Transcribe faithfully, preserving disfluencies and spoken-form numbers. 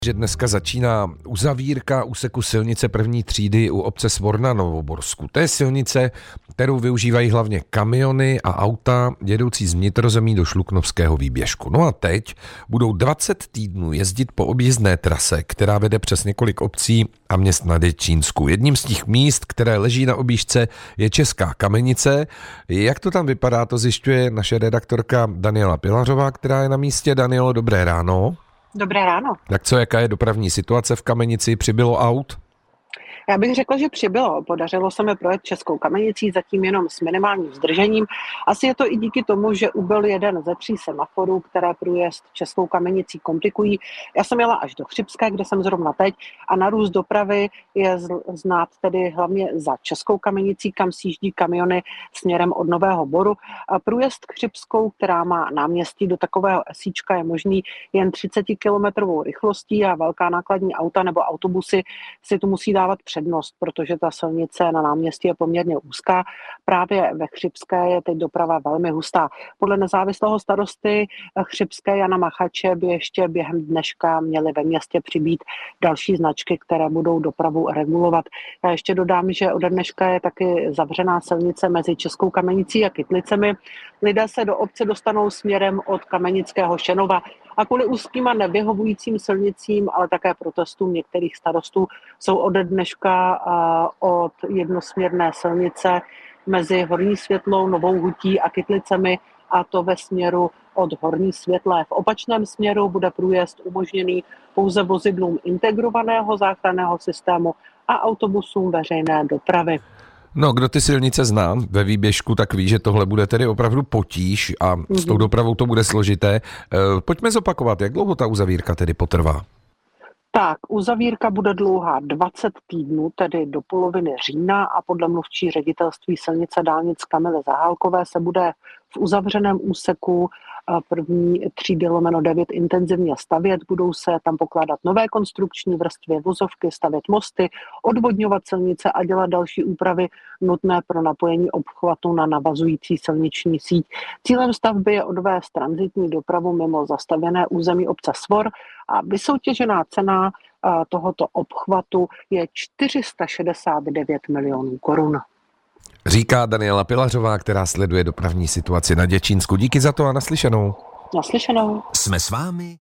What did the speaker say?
Že dneska začíná uzavírka úseku silnice první třídy u obce Svor na Novoborsku. To je silnice, kterou využívají hlavně kamiony a auta jedoucí z vnitrozemí do Šluknovského výběžku. No a teď budou dvacet týdnů jezdit po objízdné trase, která vede přes několik obcí a měst na Děčínsku. Jedním z těch míst, které leží na objížďce, je Česká Kamenice. Jak to tam vypadá, to zjišťuje naše redaktorka Daniela Pilařová, která je na místě. Danielo, dobré ráno. Dobré ráno. Tak co, jaká je dopravní situace v Kamenici? Přibylo aut? Já bych řekla, že přibylo. Podařilo se mi projet Českou Kamenicí, zatím jenom s minimálním zdržením. Asi je to i díky tomu, že ubyl jeden ze tří semaforů, které průjezd Českou Kamenicí komplikují. Já jsem jela až do Chřibské, kde jsem zrovna teď, a narůst dopravy je znát tedy hlavně za Českou Kamenicí, kam sjíždí kamiony směrem od Nového Boru. A průjezd Chřibskou, která má náměstí do takového esíčka, je možný jen třicet kilometrovou rychlostí a velká nákladní auta nebo autobusy si tu musí dávat přednost, protože ta silnice na náměstí je poměrně úzká. Právě ve Chřibské je teď doprava velmi hustá. Podle nezávislého starosty Chřibské Jana Machače by ještě během dneška měly ve městě přibýt další značky, které budou dopravu regulovat. Já ještě dodám, že ode dneška je taky zavřená silnice mezi Českou Kamenicí a Kytlicemi. Lidé se do obce dostanou směrem od Kamenického Šenova. A kvůli úzkým a nevyhovujícím silnicím, ale také protestům některých starostů jsou ode dneška od jednosměrné silnice mezi Horní Světlou, Novou Hutí a Kytlicemi, a to ve směru od Horní Světlé. V opačném směru bude průjezd umožněný pouze vozidlům integrovaného záchranného systému a autobusům veřejné dopravy. No, kdo ty silnice zná ve výběžku, tak ví, že tohle bude tedy opravdu potíž a mm-hmm. s tou dopravou to bude složité. Pojďme zopakovat, jak dlouho ta uzavírka tedy potrvá? Tak, uzavírka bude dlouhá dvacet týdnů, tedy do poloviny října, a podle mluvčí ředitelství silnice dálnic Kamily Zahálkové se bude v uzavřeném úseku první třídy lomeno devět intenzivně stavět. Budou se tam pokládat nové konstrukční vrstvy, vozovky, stavět mosty, odvodňovat silnice a dělat další úpravy nutné pro napojení obchvatu na navazující silniční síť. Cílem stavby je odvést tranzitní dopravu mimo zastavěné území obce Svor a vysoutěžená cena tohoto obchvatu je čtyři sta šedesát devět milionů korun. Říká Daniela Pilařová, která sleduje dopravní situaci na Děčínsku. Díky za to a naslyšenou. Naslyšenou. Jsme s vámi